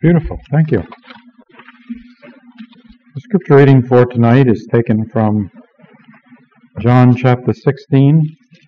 Beautiful. Thank you. The scripture reading for tonight is taken from John chapter 16.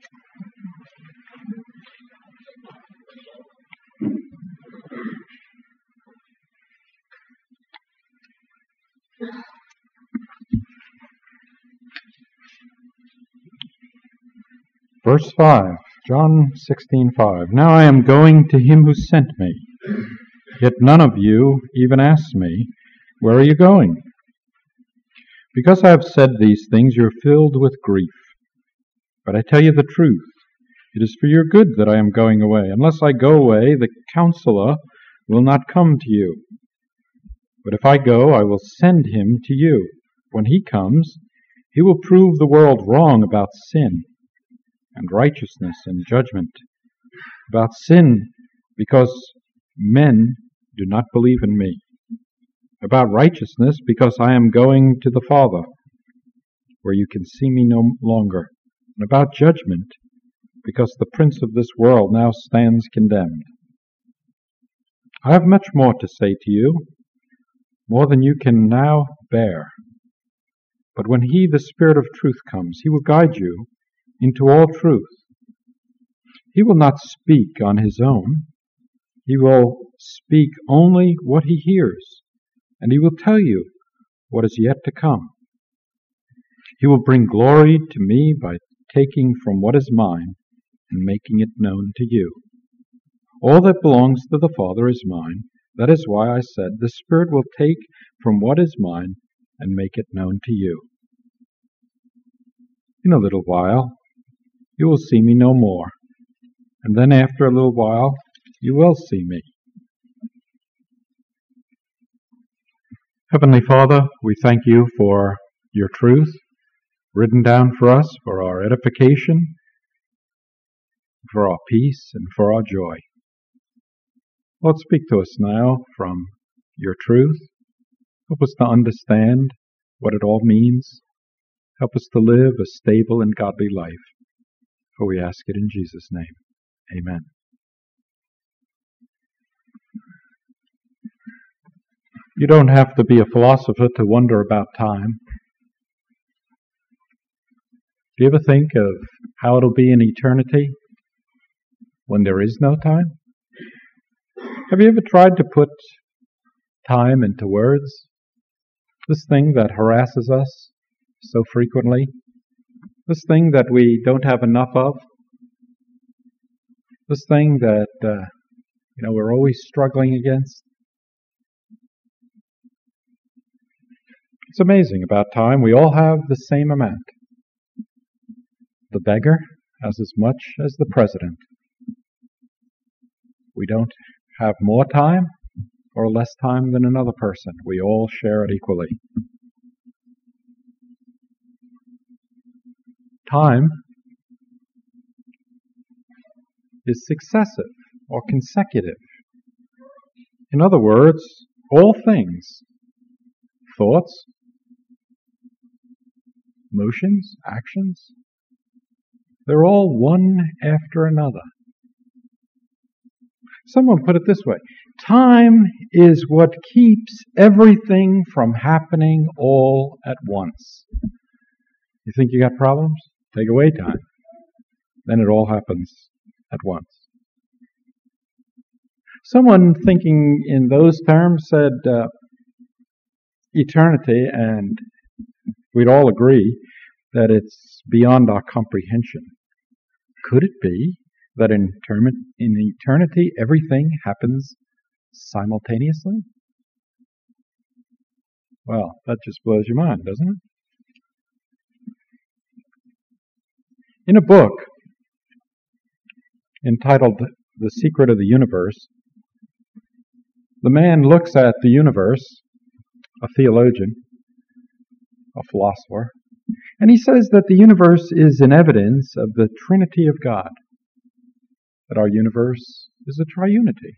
Verse 5, John 16:5. Now I am going to him who sent me, yet none of you even asks me, where are you going? Because I have said these things, you are filled with grief. But I tell you the truth, it is for your good that I am going away. Unless I go away, the Counselor will not come to you. But if I go, I will send him to you. When he comes, he will prove the world wrong about sin and righteousness and judgment. About sin, because men do not believe in me. About righteousness, because I am going to the Father, where you can see me no longer. And about judgment, because the prince of this world now stands condemned. I have much more to say to you, more than you can now bear. But when he, the Spirit of truth, comes, he will guide you into all truth. He will not speak on his own. He will speak only what he hears, and he will tell you what is yet to come. He will bring glory to me by taking from what is mine and making it known to you. All that belongs to the Father is mine. That is why I said, the Spirit will take from what is mine and make it known to you. In a little while, you will see me no more, and then after a little while, you will see me. Heavenly Father, we thank you for your truth, written down for us, for our edification, for our peace, and for our joy. Lord, speak to us now from your truth. Help us to understand what it all means. Help us to live a stable and godly life. For we ask it in Jesus' name. Amen. You don't have to be a philosopher to wonder about time. Do you ever think of how it'll be in eternity when there is no time? Have you ever tried to put time into words? This thing that harasses us so frequently, this thing that we don't have enough of, this thing that we're always struggling against. It's amazing about time. We all have the same amount. The beggar has as much as the president. We don't have more time or less time than another person. We all share it equally. Time is successive or consecutive. In other words, all things, thoughts, motions, actions, they're all one after another. Someone put it this way: time is what keeps everything from happening all at once. You think you got problems? Take away time. Then it all happens at once. Someone thinking in those terms said eternity, and we'd all agree that it's beyond our comprehension. Could it be that in eternity everything happens simultaneously? Well, that just blows your mind, doesn't it? In a book entitled The Secret of the Universe, the man looks at the universe, a theologian, a philosopher, and he says that the universe is an evidence of the Trinity of God, that our universe is a triunity.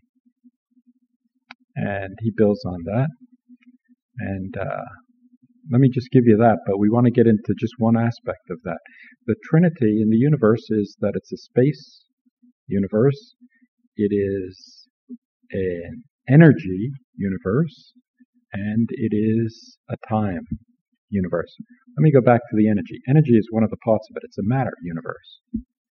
And he builds on that. And let me just give you that, but we want to get into just one aspect of that. The Trinity in the universe is that it's a space universe. It is an energy universe, and it is a time universe. Let me go back to the energy. Energy is one of the parts of it. It's a matter universe.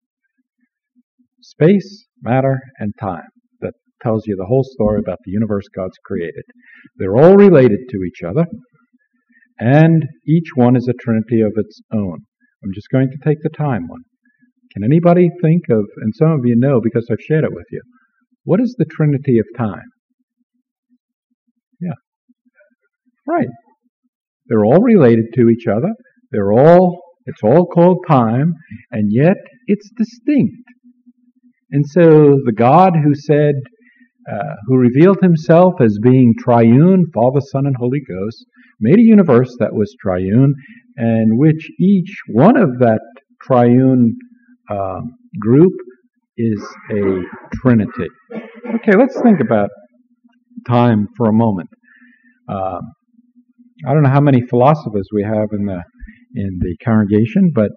Space, matter, and time. That tells you the whole story about the universe God's created. They're all related to each other, and each one is a trinity of its own. I'm just going to take the time one. Can anybody think of, and some of you know because I've shared it with you, what is the trinity of time? Yeah. Right. They're all related to each other. It's all called time, and yet it's distinct. And so the God who said, who revealed himself as being triune, Father, Son, and Holy Ghost, made a universe that was triune, and which each one of that triune group is a trinity. Okay, let's think about time for a moment. I don't know how many philosophers we have in the congregation, but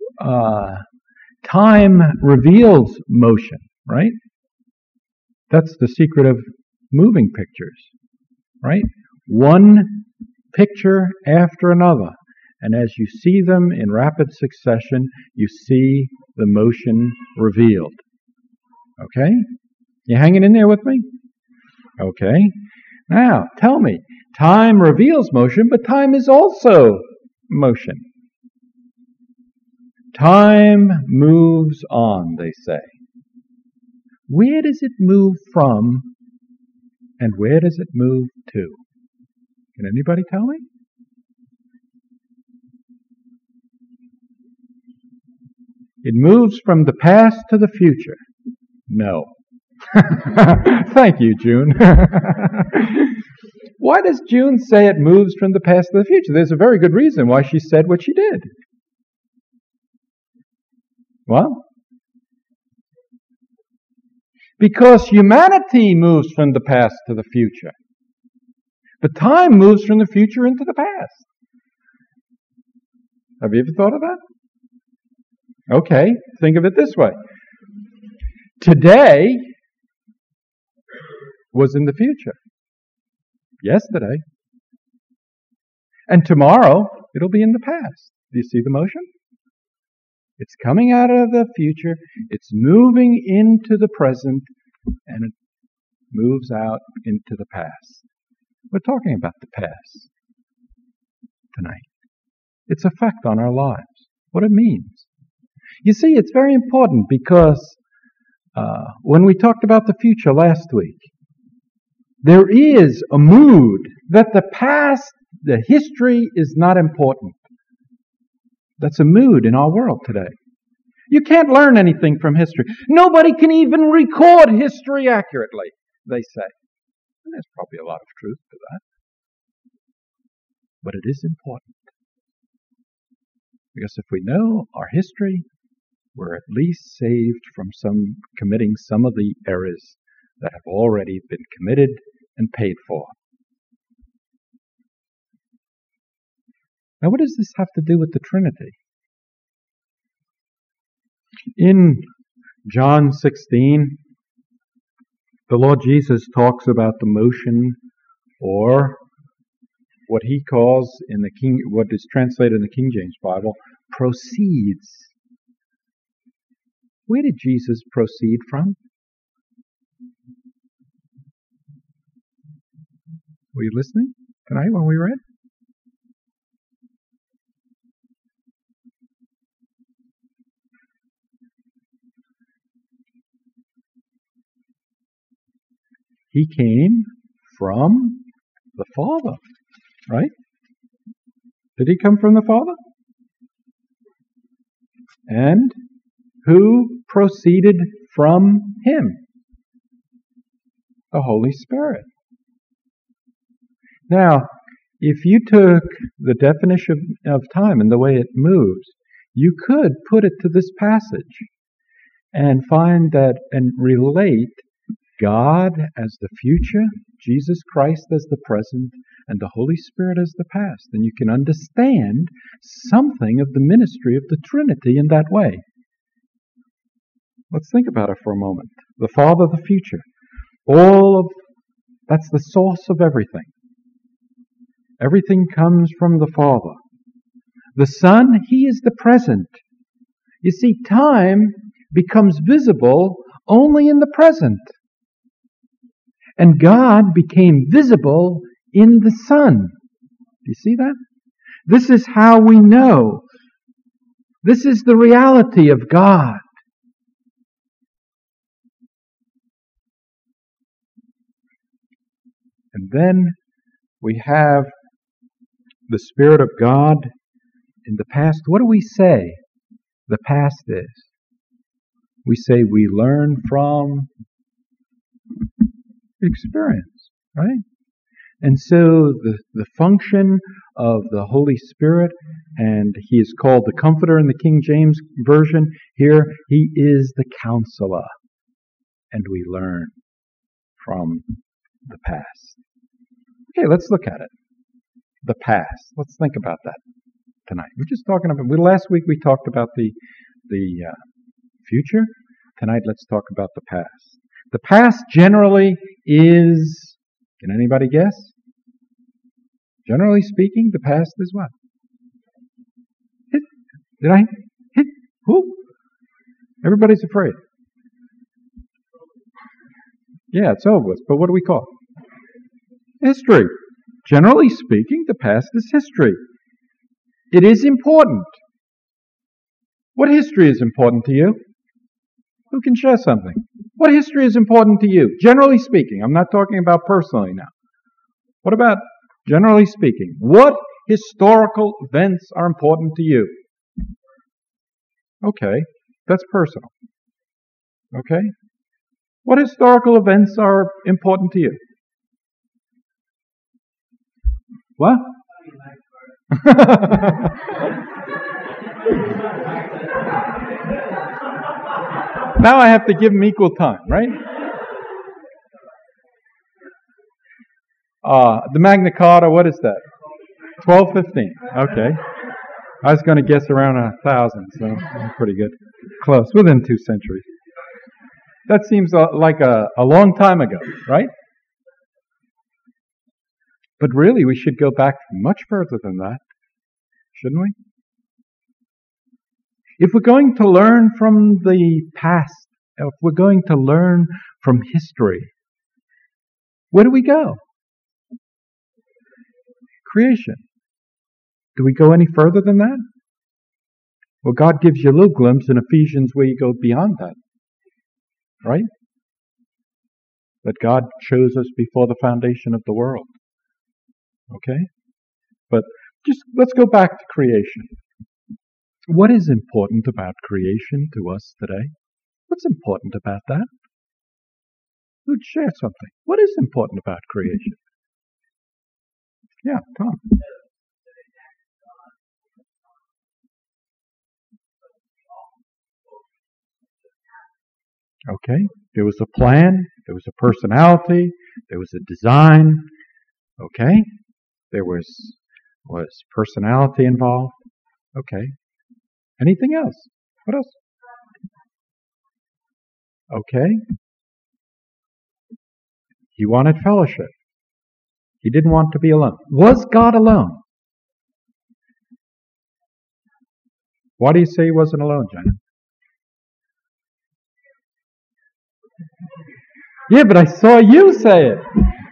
time reveals motion, right? That's the secret of moving pictures, right? One picture after another. And as you see them in rapid succession, you see the motion revealed. Okay? You hanging in there with me? Okay. Now, tell me, time reveals motion, but time is also motion. Time moves on, they say. Where does it move from, and where does it move to? Can anybody tell me? It moves from the past to the future. No. Thank you, June. Why does June say it moves from the past to the future? There's a very good reason why she said what she did. Well, because humanity moves from the past to the future. But time moves from the future into the past. Have you ever thought of that? Okay, think of it this way. Today was in the future. Yesterday. And tomorrow, it'll be in the past. Do you see the motion? It's coming out of the future, it's moving into the present, and it moves out into the past. We're talking about the past tonight. Its effect on our lives, what it means. You see, it's very important because when we talked about the future last week, there is a mood that the past, the history is not important. That's a mood in our world today. You can't learn anything from history. Nobody can even record history accurately, they say. And there's probably a lot of truth to that. But it is important. Because if we know our history, we're at least saved from committing some of the errors that have already been committed and paid for. Now, what does this have to do with the Trinity? In John 16, the Lord Jesus talks about the motion, or what he calls what is translated in the King James Bible, proceeds. Where did Jesus proceed from? Were you listening tonight when we read? He came from the Father, right? Did he come from the Father? And who proceeded from him? The Holy Spirit. Now, if you took the definition of time and the way it moves, you could put it to this passage and find that and relate God as the future, Jesus Christ as the present, and the Holy Spirit as the past. And you can understand something of the ministry of the Trinity in that way. Let's think about it for a moment. The Father, the future. All of That's the source of everything. Everything comes from the Father. The Son, He is the present. You see, time becomes visible only in the present. And God became visible in the Son. Do you see that? This is how we know. This is the reality of God. And then we have the Spirit of God in the past. What do we say the past is? We say we learn from experience, right? And so the function of the Holy Spirit, and He is called the Comforter in the King James Version. Here, He is the Counselor. And we learn from the past. Okay, let's look at it. The past. Let's think about that tonight. We're just talking about, last week we talked about the future. Tonight let's talk about the past. The past generally is, can anybody guess? Generally speaking, the past is what? Did I hit? Who? Everybody's afraid. Yeah, it's over with. But what do we call it? History. Generally speaking, the past is history. It is important. What history is important to you? Who can share something? What history is important to you? Generally speaking. I'm not talking about personally now. What about generally speaking? What historical events are important to you? Okay, that's personal. Okay? What historical events are important to you? What? Now I have to give them equal time, right? The Magna Carta, what is that? 1215. Okay. I was going to guess around 1,000, so I'm pretty good. Close, within 2 centuries. That seems like a long time ago, right? But really, we should go back much further than that, shouldn't we? If we're going to learn from the past, if we're going to learn from history, where do we go? Creation. Do we go any further than that? Well, God gives you a little glimpse in Ephesians where you go beyond that. Right? That God chose us before the foundation of the world. Okay? But just let's go back to creation. What is important about creation to us today? What's important about that? Who'd share something? What is important about creation? Yeah, Tom. Okay, there was a plan, there was a personality, there was a design. Okay, there was personality involved. Okay. Anything else? What else? Okay. He wanted fellowship. He didn't want to be alone. Was God alone? Why do you say He wasn't alone, Janet? Yeah, but I saw you say it.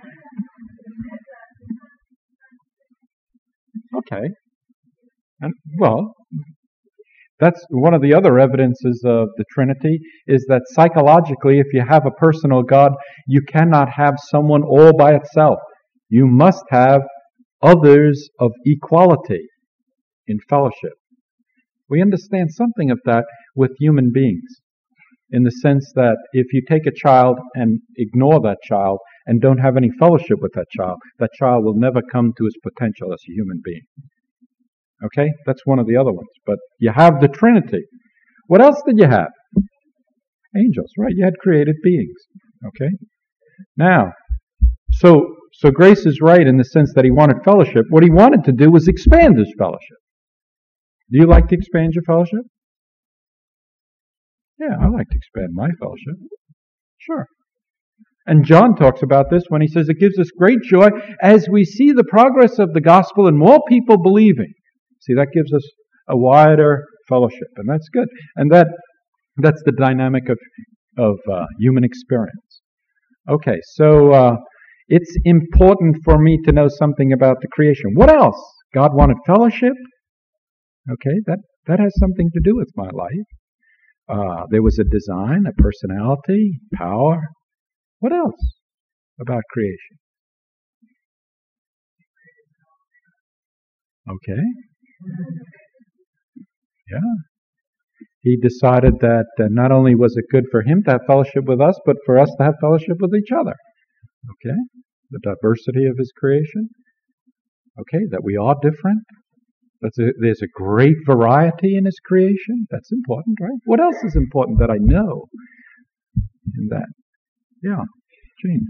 Okay. And, well, that's one of the other evidences of the Trinity, is that psychologically, if you have a personal God, you cannot have someone all by itself. You must have others of equality in fellowship. We understand something of that with human beings, in the sense that if you take a child and ignore that child and don't have any fellowship with that child will never come to his potential as a human being. Okay? That's one of the other ones. But you have the Trinity. What else did you have? Angels, right? You had created beings. Okay? Now, so Grace is right in the sense that he wanted fellowship. What he wanted to do was expand his fellowship. Do you like to expand your fellowship? Yeah, I like to expand my fellowship. Sure. And John talks about this when he says it gives us great joy as we see the progress of the gospel and more people believing. See, that gives us a wider fellowship, and that's good. And that's the dynamic of human experience. Okay, so it's important for me to know something about the creation. What else? God wanted fellowship. Okay, that has something to do with my life. There was a design, a personality, power. What else about creation? Okay. Yeah. He decided that not only was it good for him to have fellowship with us, but for us to have fellowship with each other. Okay? The diversity of his creation. Okay, that we are different. There's a great variety in his creation. That's important, right? What else is important that I know in that? Yeah, Gene.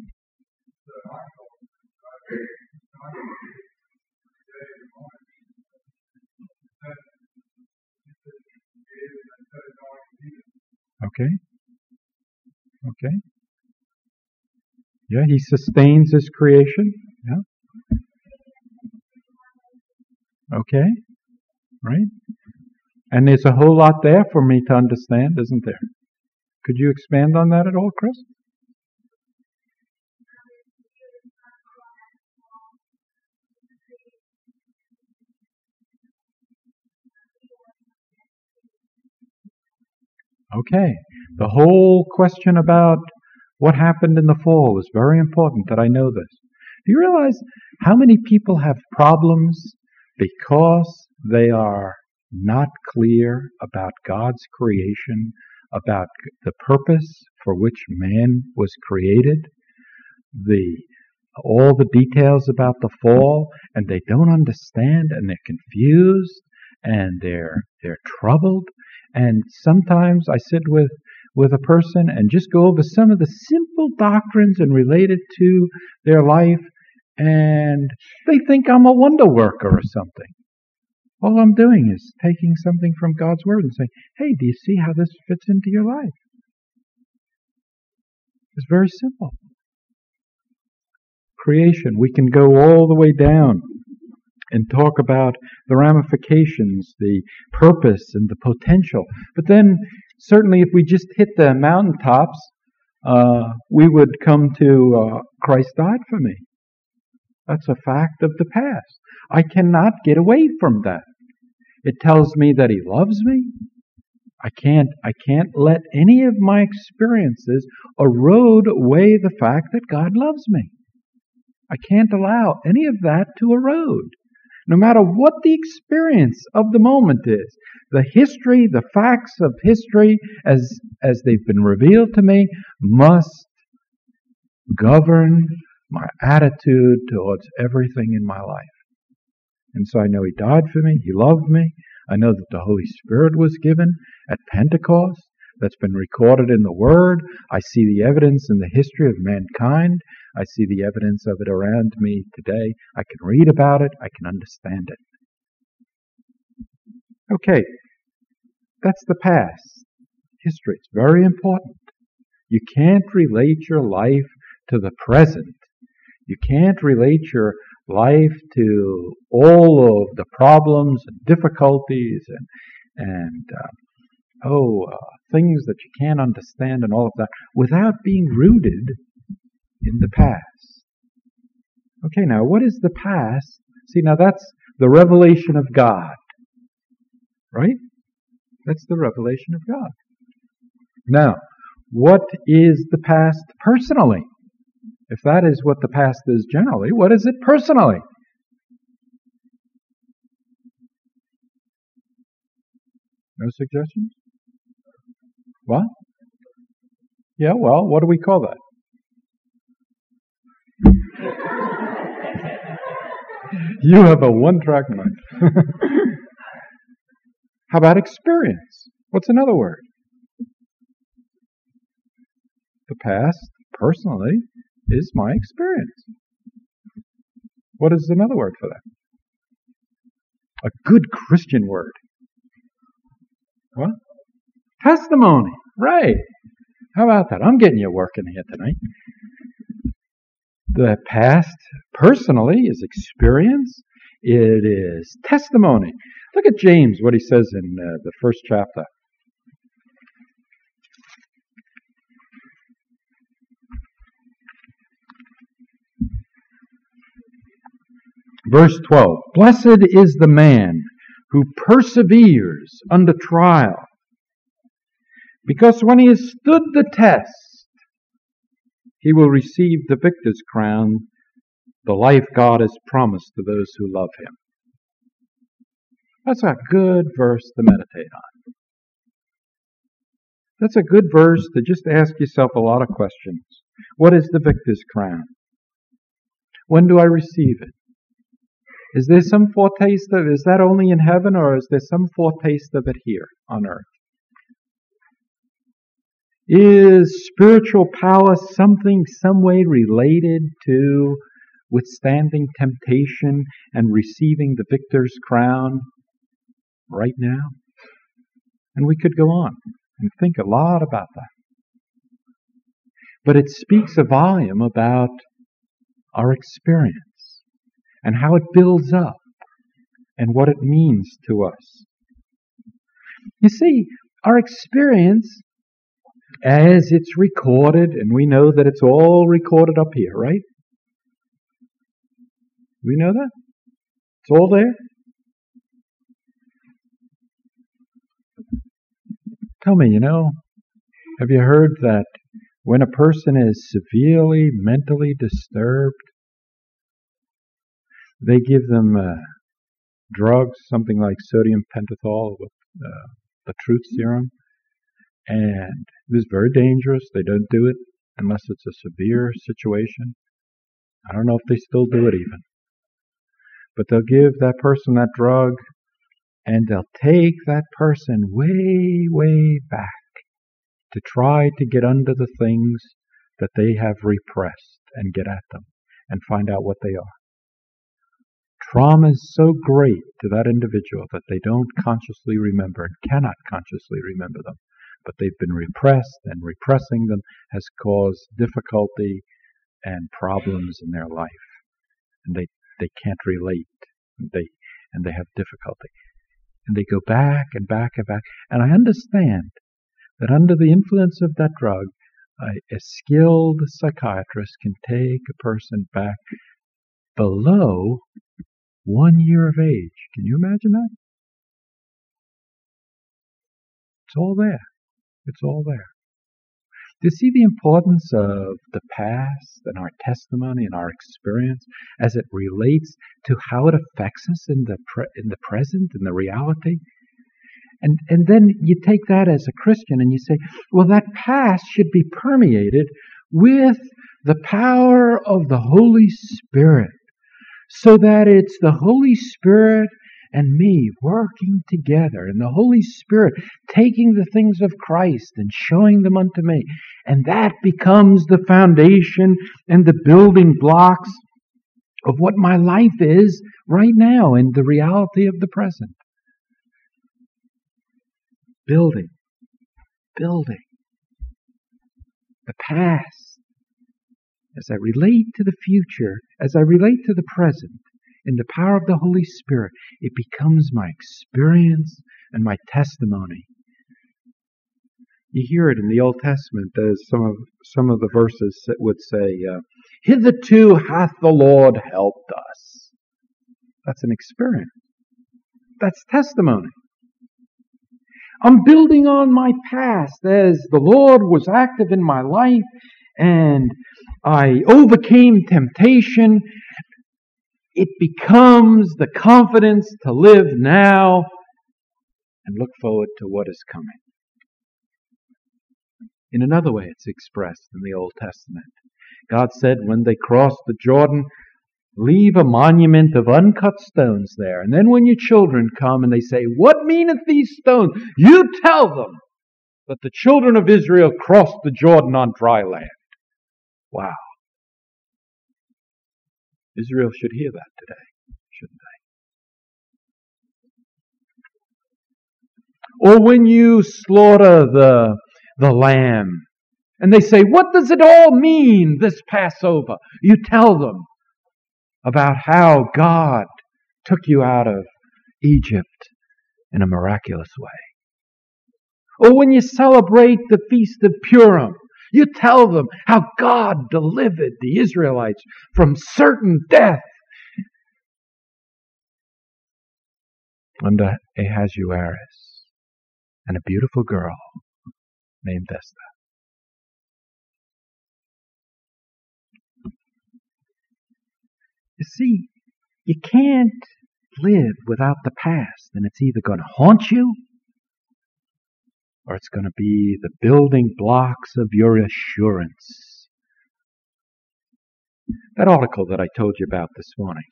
Okay. Okay. Yeah, he sustains his creation. Yeah. Okay. Right? And there's a whole lot there for me to understand, isn't there? Could you expand on that at all, Chris? Okay. The whole question about what happened in the fall is very important that I know this. Do you realize how many people have problems because they are not clear about God's creation, about the purpose for which man was created, all the details about the fall, and they don't understand, and they're confused, and they're troubled. And sometimes I sit with a person and just go over some of the simple doctrines and relate it to their life, and they think I'm a wonder worker or something. All I'm doing is taking something from God's Word and saying, hey, do you see how this fits into your life? It's very simple. Creation, we can go all the way down and talk about the ramifications, the purpose, and the potential. But then, certainly, if we just hit the mountaintops, we would come to Christ died for me. That's a fact of the past. I cannot get away from that. It tells me that He loves me. I can't let any of my experiences erode away the fact that God loves me. I can't allow any of that to erode. No matter what the experience of the moment is, the history, the facts of history as they've been revealed to me must govern my attitude towards everything in my life. And so I know He died for me, He loved me. I know that the Holy Spirit was given at Pentecost. That's been recorded in the Word. I see the evidence in the history of mankind. I see the evidence of it around me today. I can read about it. I can understand it. Okay, that's the past. History. It's very important. You can't relate your life to the present. You can't relate your life to all of the problems and difficulties and things that you can't understand and all of that without being rooted in the past. Okay, now what is the past? See, now that's the revelation of God. Right? That's the revelation of God. Now, what is the past personally? If that is what the past is generally, what is it personally? No suggestions? What? Yeah, well, what do we call that? You have a one-track mind. How about experience? What's another word? The past, personally, is my experience. What is another word for that? A good Christian word. What? Testimony. Right. How about that? I'm getting you working here tonight. The past, personally, is experience. It is testimony. Look at James, what he says in the first chapter. Verse 12, "Blessed is the man who perseveres under trial, because when he has stood the test, he will receive the victor's crown, the life God has promised to those who love him." That's a good verse to meditate on. That's a good verse to just ask yourself a lot of questions. What is the victor's crown? When do I receive it? Is there some foretaste of it? Is that only in heaven, or is there some foretaste of it here on earth? Is spiritual power something, some way related to withstanding temptation and receiving the victor's crown right now? And we could go on and think a lot about that. But it speaks a volume about our experience and how it builds up and what it means to us. You see, our experience, as it's recorded, and we know that it's all recorded up here, right? We know that? It's all there? Tell me, have you heard that when a person is severely mentally disturbed, they give them drugs, something like sodium pentothal with the truth serum, and it is very dangerous. They don't do it unless it's a severe situation. I don't know if they still do it even. But they'll give that person that drug, and they'll take that person way, way back to try to get under the things that they have repressed and get at them and find out what they are. Trauma is so great to that individual that they don't consciously remember and cannot consciously remember them. But they've been repressed, and repressing them has caused difficulty and problems in their life. And they can't relate. And they have difficulty. And they go back and back and back. And I understand that under the influence of that drug, a skilled psychiatrist can take a person back below 1 year of age. Can you imagine that? It's all there. It's all there. Do you see the importance of the past and our testimony and our experience as it relates to how it affects us in the present, in the reality? And then you take that as a Christian and you say, well, that past should be permeated with the power of the Holy Spirit, so that it's the Holy Spirit and me working together, and the Holy Spirit taking the things of Christ and showing them unto me. And that becomes the foundation and the building blocks of what my life is right now in the reality of the present. Building. The past. As I relate to the future, as I relate to the present, in the power of the Holy Spirit, it becomes my experience and my testimony. You hear it in the Old Testament as some of the verses that would say, hitherto hath the Lord helped us. That's an experience. That's testimony. I'm building on my past as the Lord was active in my life and I overcame temptation. It becomes the confidence to live now and look forward to what is coming. In another way, it's expressed in the Old Testament. God said when they crossed the Jordan, leave a monument of uncut stones there. And then when your children come and they say, what meaneth these stones? You tell them that the children of Israel crossed the Jordan on dry land. Wow. Israel should hear that today, shouldn't they? Or when you slaughter the lamb And they say, what does it all mean, this Passover? You tell them about how God took you out of Egypt in a miraculous way. Or when you celebrate the Feast of Purim, you tell them how God delivered the Israelites from certain death under Ahasuerus and a beautiful girl named Esther. You see, you can't live without the past, and it's either going to haunt you or it's going to be the building blocks of your assurance. That article that I told you about this morning,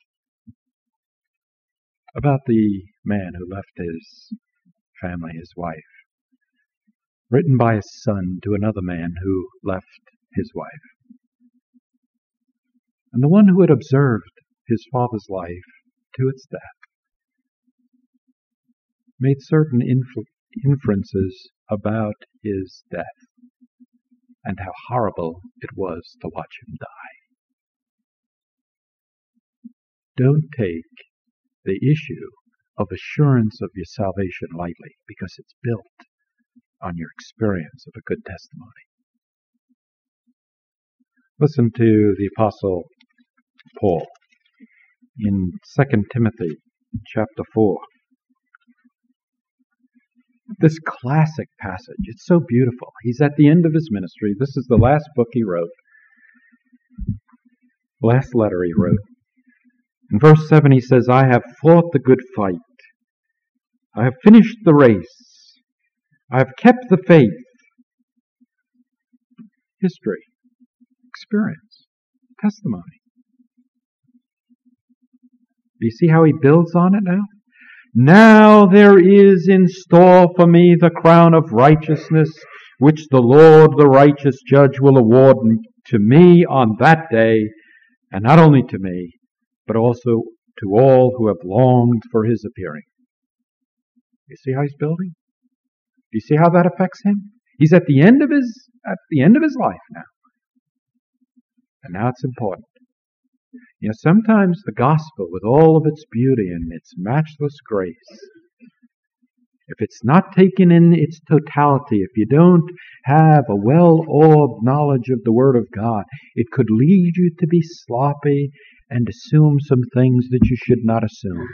about the man who left his family, his wife, written by his son to another man who left his wife, and the one who had observed his father's life to its death, made certain inferences about his death and how horrible it was to watch him die. Don't take the issue of assurance of your salvation lightly, because it's built on your experience of a good testimony. Listen to the Apostle Paul in 2 Timothy chapter 4. This classic passage, it's so beautiful. He's at the end of his ministry. This is the last book he wrote, last letter he wrote. In verse 7 he says, I have fought the good fight. I have finished the race. I have kept the faith. History, experience, testimony. Do you see how he builds on it now? Now there is in store for me the crown of righteousness, which the Lord, the righteous judge, will award to me on that day, and not only to me, but also to all who have longed for his appearing. You see how he's building? Do you see how that affects him? He's at the end of his life now. And now it's important. You know, sometimes the gospel, with all of its beauty and its matchless grace, if it's not taken in its totality, if you don't have a well-oiled knowledge of the Word of God, it could lead you to be sloppy and assume some things that you should not assume.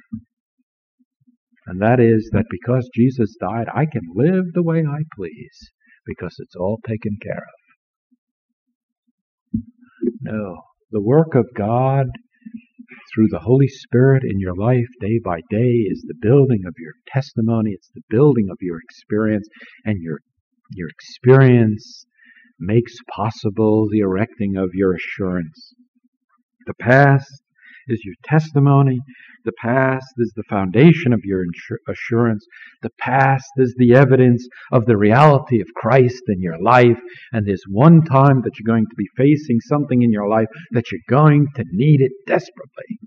And that is that because Jesus died, I can live the way I please, because it's all taken care of. No. The work of God through the Holy Spirit in your life day by day is the building of your testimony. It's the building of your experience, and your experience makes possible the erecting of your assurance. The past is your testimony. The past is the foundation of your assurance. The past is the evidence of the reality of Christ in your life. And there's one time that you're going to be facing something in your life that you're going to need it desperately.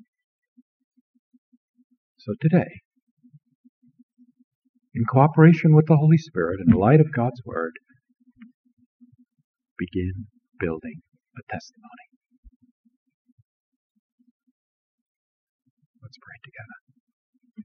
So today, in cooperation with the Holy Spirit, in the light of God's Word, begin building a testimony. Let's pray together.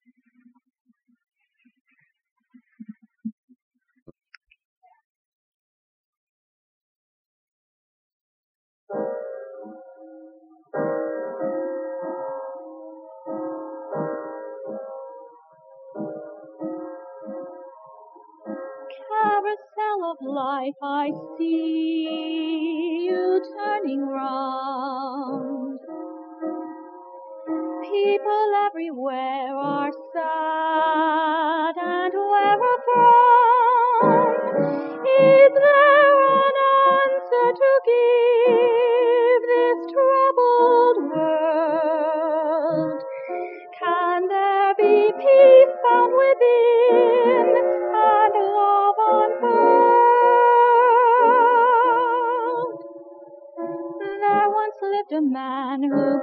Carousel of life, I see you turning round. People everywhere are sad and wear a frown. Is there an answer to give this troubled world? Can there be peace found within and love unfurled? There once lived a man who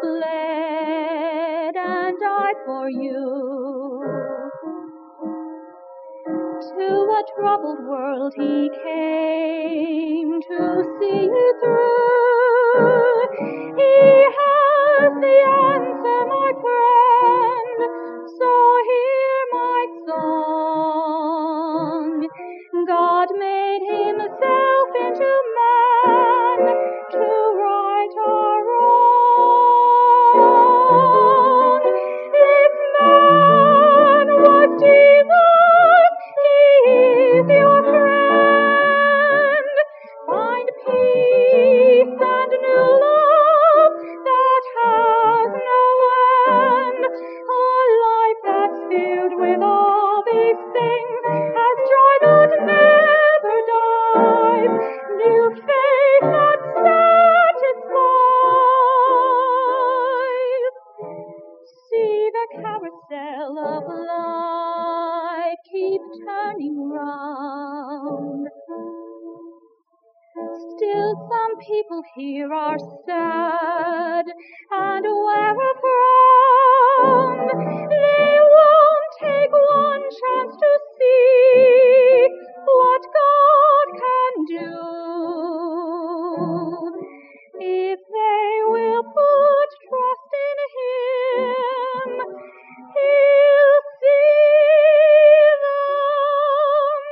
bled and died for you. To a troubled world he came to see through. He has the answer, my friend, so hear my song. God made himself into man to right our wrong. This man was Jesus, he is your friend. Find peace and new love that has no end. A life that's filled with all these things has joy that never dies. New faith that satisfies. See the carousel of life keep turning round. Still some people here are sad and wear a frown. They won't take one chance to see what God can do. If they will put trust in Him, He'll see them